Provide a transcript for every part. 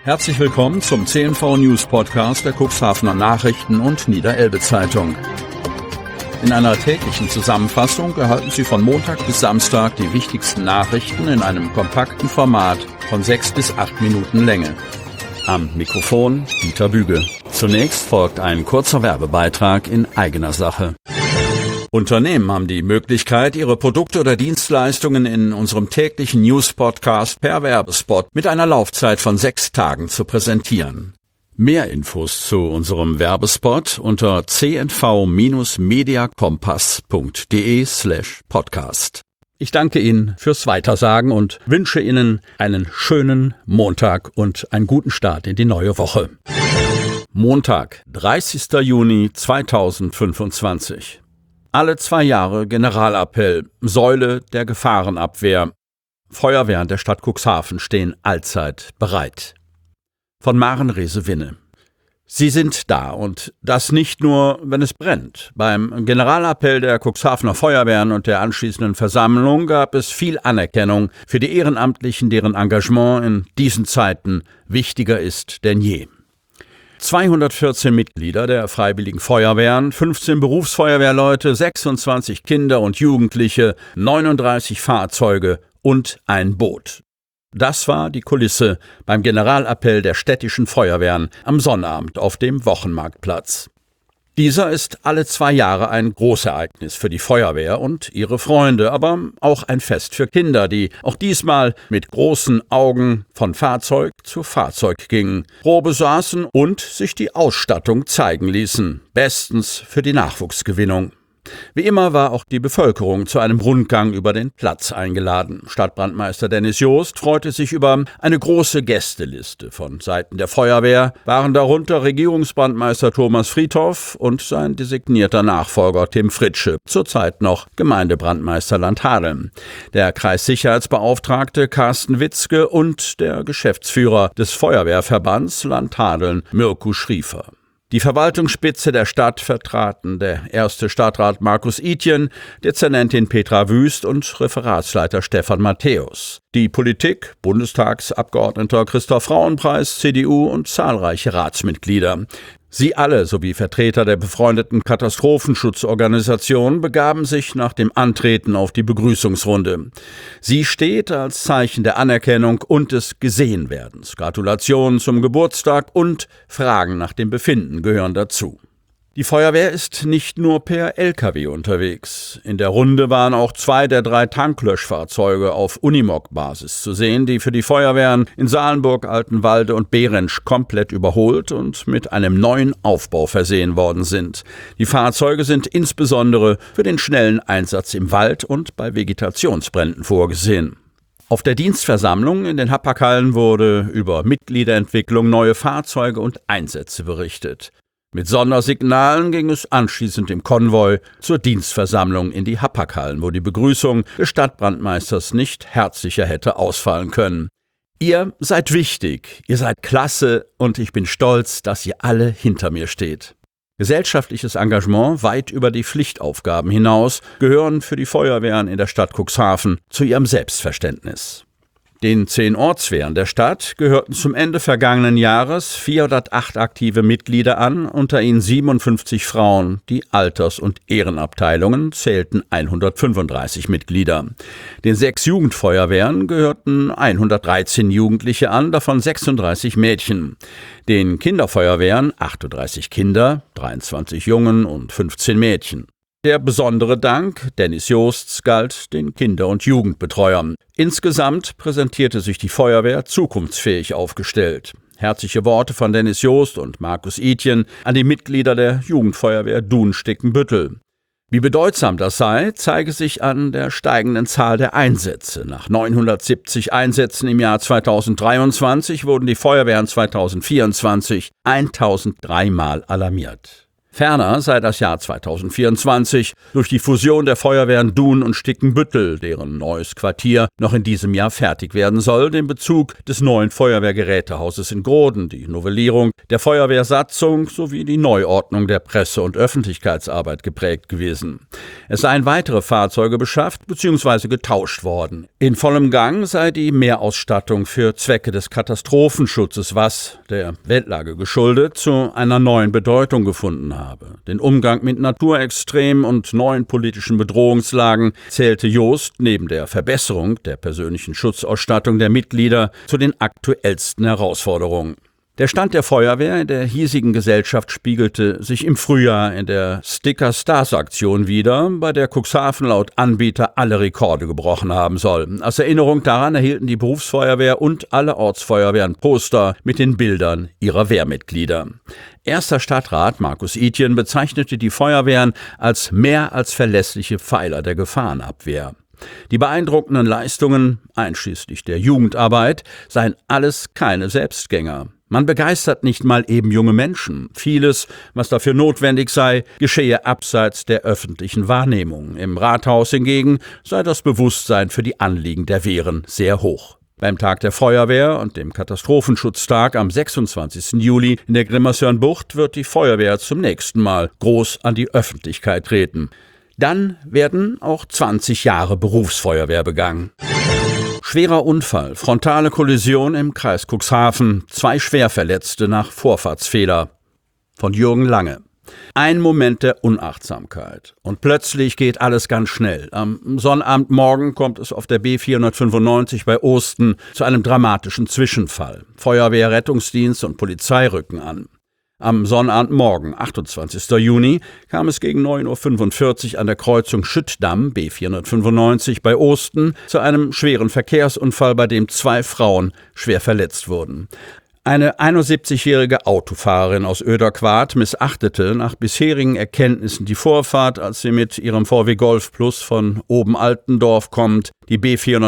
Herzlich willkommen zum CNV News Podcast der Cuxhavener Nachrichten und Niederelbe Zeitung. In einer täglichen Zusammenfassung erhalten Sie von Montag bis Samstag die wichtigsten Nachrichten in einem kompakten Format von 6 bis 8 Minuten Länge. Am Mikrofon Dieter Büge. Zunächst folgt ein kurzer Werbebeitrag in eigener Sache. Unternehmen haben die Möglichkeit, ihre Produkte oder Dienstleistungen in unserem täglichen News-Podcast per Werbespot mit einer Laufzeit von 6 Tagen zu präsentieren. Mehr Infos zu unserem Werbespot unter cnv-mediakompass.de/podcast. Ich danke Ihnen fürs Weitersagen und wünsche Ihnen einen schönen Montag und einen guten Start in die neue Woche. Montag, 30. Juni 2025. Alle 2 Jahre Generalappell, Säule der Gefahrenabwehr. Feuerwehren der Stadt Cuxhaven stehen allzeit bereit. Von Maren Rese-Winne. Sie sind da und das nicht nur, wenn es brennt. Beim Generalappell der Cuxhavener Feuerwehren und der anschließenden Versammlung gab es viel Anerkennung für die Ehrenamtlichen, deren Engagement in diesen Zeiten wichtiger ist denn je. 214 Mitglieder der Freiwilligen Feuerwehren, 15 Berufsfeuerwehrleute, 26 Kinder und Jugendliche, 39 Fahrzeuge und ein Boot. Das war die Kulisse beim Generalappell der städtischen Feuerwehren am Sonnabend auf dem Wochenmarktplatz. Dieser ist alle 2 Jahre ein Großereignis für die Feuerwehr und ihre Freunde, aber auch ein Fest für Kinder, die auch diesmal mit großen Augen von Fahrzeug zu Fahrzeug gingen, Probe saßen und sich die Ausstattung zeigen ließen, bestens für die Nachwuchsgewinnung. Wie immer war auch die Bevölkerung zu einem Rundgang über den Platz eingeladen. Stadtbrandmeister Dennis Joost freute sich über eine große Gästeliste. Von Seiten der Feuerwehr waren darunter Regierungsbrandmeister Thomas Friedhoff und sein designierter Nachfolger Tim Fritsche, zurzeit noch Gemeindebrandmeister Landhadeln, der Kreissicherheitsbeauftragte Carsten Witzke und der Geschäftsführer des Feuerwehrverbands Landhadeln Mirko Schriefer. Die Verwaltungsspitze der Stadt vertraten der erste Stadtrat Markus Itjen, Dezernentin Petra Wüst und Referatsleiter Stefan Matthäus. Die Politik, Bundestagsabgeordneter Christoph Frauenpreis, CDU und zahlreiche Ratsmitglieder. Sie alle sowie Vertreter der befreundeten Katastrophenschutzorganisation begaben sich nach dem Antreten auf die Begrüßungsrunde. Sie steht als Zeichen der Anerkennung und des Gesehenwerdens. Gratulationen zum Geburtstag und Fragen nach dem Befinden gehören dazu. Die Feuerwehr ist nicht nur per LKW unterwegs. In der Runde waren auch 2 der 3 Tanklöschfahrzeuge auf Unimog-Basis zu sehen, die für die Feuerwehren in Salenburg, Altenwalde und Behrensch komplett überholt und mit einem neuen Aufbau versehen worden sind. Die Fahrzeuge sind insbesondere für den schnellen Einsatz im Wald und bei Vegetationsbränden vorgesehen. Auf der Dienstversammlung in den Hapag-Hallen wurde über Mitgliederentwicklung, neue Fahrzeuge und Einsätze berichtet. Mit Sondersignalen ging es anschließend im Konvoi zur Dienstversammlung in die Hapag-Hallen, wo die Begrüßung des Stadtbrandmeisters nicht herzlicher hätte ausfallen können. Ihr seid wichtig, ihr seid klasse und ich bin stolz, dass ihr alle hinter mir steht. Gesellschaftliches Engagement weit über die Pflichtaufgaben hinaus gehören für die Feuerwehren in der Stadt Cuxhaven zu ihrem Selbstverständnis. Den 10 Ortswehren der Stadt gehörten zum Ende vergangenen Jahres 408 aktive Mitglieder an, unter ihnen 57 Frauen. Die Alters- und Ehrenabteilungen zählten 135 Mitglieder. Den 6 Jugendfeuerwehren gehörten 113 Jugendliche an, davon 36 Mädchen. Den Kinderfeuerwehren 38 Kinder, 23 Jungen und 15 Mädchen. Der besondere Dank Dennis Joosts galt den Kinder- und Jugendbetreuern. Insgesamt präsentierte sich die Feuerwehr zukunftsfähig aufgestellt. Herzliche Worte von Dennis Joost und Markus Itjen an die Mitglieder der Jugendfeuerwehr Dun-Stickenbüttel. Wie bedeutsam das sei, zeige sich an der steigenden Zahl der Einsätze. Nach 970 Einsätzen im Jahr 2023 wurden die Feuerwehren 2024 1003 Mal alarmiert. Ferner sei das Jahr 2024 durch die Fusion der Feuerwehren Dun und Stickenbüttel, deren neues Quartier noch in diesem Jahr fertig werden soll, den Bezug des neuen Feuerwehrgerätehauses in Groden, die Novellierung der Feuerwehrsatzung sowie die Neuordnung der Presse- und Öffentlichkeitsarbeit geprägt gewesen. Es seien weitere Fahrzeuge beschafft bzw. getauscht worden. In vollem Gang sei die Mehrausstattung für Zwecke des Katastrophenschutzes, was, der Weltlage geschuldet, zu einer neuen Bedeutung gefunden habe. Den Umgang mit Naturextremen und neuen politischen Bedrohungslagen zählte Jost neben der Verbesserung der persönlichen Schutzausstattung der Mitglieder zu den aktuellsten Herausforderungen. Der Stand der Feuerwehr in der hiesigen Gesellschaft spiegelte sich im Frühjahr in der Sticker-Stars-Aktion wider, bei der Cuxhaven laut Anbieter alle Rekorde gebrochen haben soll. Als Erinnerung daran erhielten die Berufsfeuerwehr und alle Ortsfeuerwehren Poster mit den Bildern ihrer Wehrmitglieder. Erster Stadtrat Markus Itjen bezeichnete die Feuerwehren als mehr als verlässliche Pfeiler der Gefahrenabwehr. Die beeindruckenden Leistungen, einschließlich der Jugendarbeit, seien alles keine Selbstgänger. Man begeistert nicht mal eben junge Menschen. Vieles, was dafür notwendig sei, geschehe abseits der öffentlichen Wahrnehmung. Im Rathaus hingegen sei das Bewusstsein für die Anliegen der Wehren sehr hoch. Beim Tag der Feuerwehr und dem Katastrophenschutztag am 26. Juli in der Grimmershörnbucht wird die Feuerwehr zum nächsten Mal groß an die Öffentlichkeit treten. Dann werden auch 20 Jahre Berufsfeuerwehr begangen. Schwerer Unfall, frontale Kollision im Kreis Cuxhaven, 2 Schwerverletzte nach Vorfahrtsfehler. Von Jürgen Lange. Ein Moment der Unachtsamkeit. Und plötzlich geht alles ganz schnell. Am Sonnabendmorgen kommt es auf der B495 bei Osten zu einem dramatischen Zwischenfall. Feuerwehr, Rettungsdienst und Polizei rücken an. Am Sonnabendmorgen, 28. Juni, kam es gegen 9:45 Uhr an der Kreuzung Schüttdamm, B495 bei Osten, zu einem schweren Verkehrsunfall, bei dem 2 Frauen schwer verletzt wurden. Eine 71-jährige Autofahrerin aus Oederquart missachtete nach bisherigen Erkenntnissen die Vorfahrt, als sie mit ihrem VW Golf Plus von Oben-Altendorf kommend die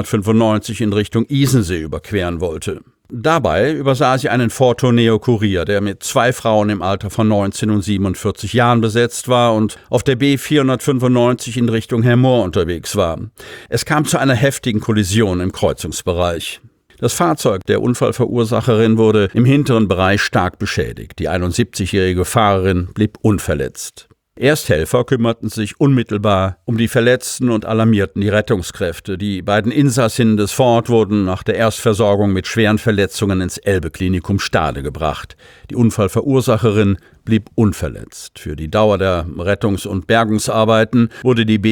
B495 in Richtung Isensee überqueren wollte. Dabei übersah sie einen Ford Tourneo Courier, der mit 2 Frauen im Alter von 19 und 47 Jahren besetzt war und auf der B495 in Richtung Hermoor unterwegs war. Es kam zu einer heftigen Kollision im Kreuzungsbereich. Das Fahrzeug der Unfallverursacherin wurde im hinteren Bereich stark beschädigt. Die 71-jährige Fahrerin blieb unverletzt. Ersthelfer kümmerten sich unmittelbar um die Verletzten und alarmierten die Rettungskräfte. Die beiden Insassinnen des Ford wurden nach der Erstversorgung mit schweren Verletzungen ins Elbe-Klinikum Stade gebracht. Die Unfallverursacherin blieb unverletzt. Für die Dauer der Rettungs- und Bergungsarbeiten wurde die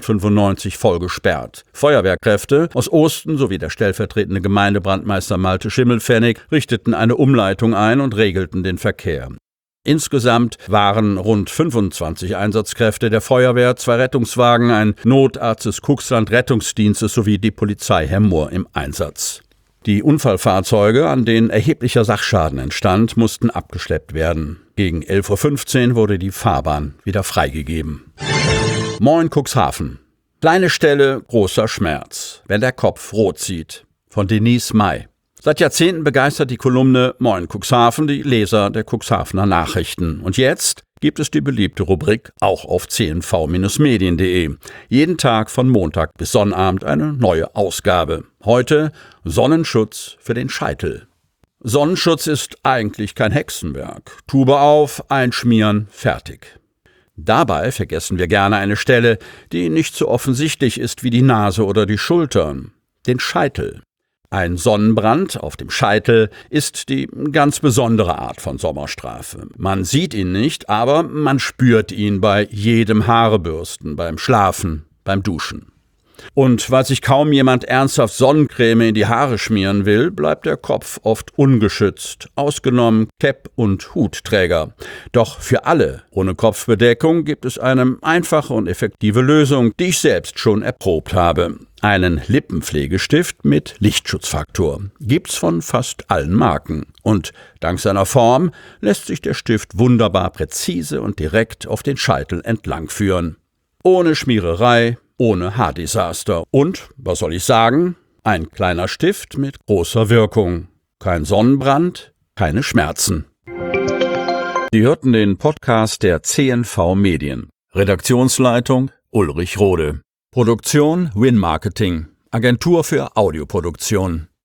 B495 voll gesperrt. Feuerwehrkräfte aus Osten sowie der stellvertretende Gemeindebrandmeister Malte Schimmelpfennig richteten eine Umleitung ein und regelten den Verkehr. Insgesamt waren rund 25 Einsatzkräfte der Feuerwehr, 2 Rettungswagen, ein Notarzt des Cuxland-Rettungsdienstes sowie die Polizei Hermoor im Einsatz. Die Unfallfahrzeuge, an denen erheblicher Sachschaden entstand, mussten abgeschleppt werden. Gegen 11:15 Uhr wurde die Fahrbahn wieder freigegeben. Moin Cuxhaven. Kleine Stelle, großer Schmerz, wenn der Kopf rot sieht. Von Denise May. Seit Jahrzehnten begeistert die Kolumne Moin Cuxhaven die Leser der Cuxhavener Nachrichten. Und jetzt gibt es die beliebte Rubrik auch auf cnv-medien.de. Jeden Tag von Montag bis Sonnabend eine neue Ausgabe. Heute Sonnenschutz für den Scheitel. Sonnenschutz ist eigentlich kein Hexenwerk. Tube auf, einschmieren, fertig. Dabei vergessen wir gerne eine Stelle, die nicht so offensichtlich ist wie die Nase oder die Schultern. Den Scheitel. Ein Sonnenbrand auf dem Scheitel ist die ganz besondere Art von Sommerstrafe. Man sieht ihn nicht, aber man spürt ihn bei jedem Haarebürsten, beim Schlafen, beim Duschen. Und weil sich kaum jemand ernsthaft Sonnencreme in die Haare schmieren will, bleibt der Kopf oft ungeschützt, ausgenommen Cap- und Hutträger. Doch für alle ohne Kopfbedeckung gibt es eine einfache und effektive Lösung, die ich selbst schon erprobt habe. Einen Lippenpflegestift mit Lichtschutzfaktor. Gibt's von fast allen Marken. Und dank seiner Form lässt sich der Stift wunderbar präzise und direkt auf den Scheitel entlang führen. Ohne Schmiererei, ohne Haardesaster. Und, was soll ich sagen? Ein kleiner Stift mit großer Wirkung. Kein Sonnenbrand, keine Schmerzen. Sie hörten den Podcast der CNV Medien. Redaktionsleitung Ulrich Rode. Produktion Win Marketing, Agentur für Audioproduktion.